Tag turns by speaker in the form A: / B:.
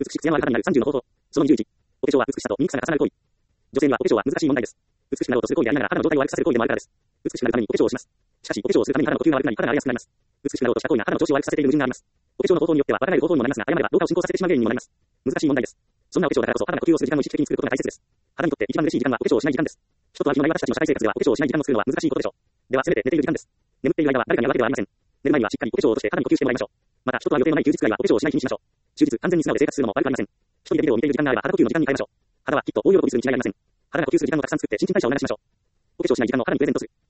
A: しく艶のある肌になる30の方法。その21。お化粧は美しさと醜さが重なる行為。女性にはお化粧は難しい問題です。美しくなろうとする行為でありながら肌の状態を悪くさせる行為でもあるからです。美しくなるためにお化粧をします。しかし、お化粧をするために肌の呼吸が悪くなり、肌が荒れやすくなります。美しくなろうとした行為が肌の調子を悪くさせている矛盾があります。お化粧の方法によっては若返る方法にもなりますが、誤れば老化を進行させてしまう原因にもなります。難しい問題です。そんなお化粧だからこそ肌が呼吸をする時間を意識的に作ることが大切です。肌にとって一番嬉しい時間はお化粧をしない時間です。人とは気のない私たちの社会生活ではお化粧をしない時間を作るのは難しいことでしょう。では、せめて寝ている時間です。眠っている間は誰かに会うわけではありません。寝る前にはしっかりお化粧を落として肌に呼吸してもらいましょう。また、人とは予定のない休日くらいはお化粧をしない日にしましょう。終日完全に素直で生活するのも悪くありません。一人でビデオを見ている時間があれば肌呼吸の時間に変えましょう。肌はきっと大喜びするに違いありません。肌が呼吸する時間をたくさん作って新陳代謝を促しましょう。お化粧しない時間を肌にプレゼントする。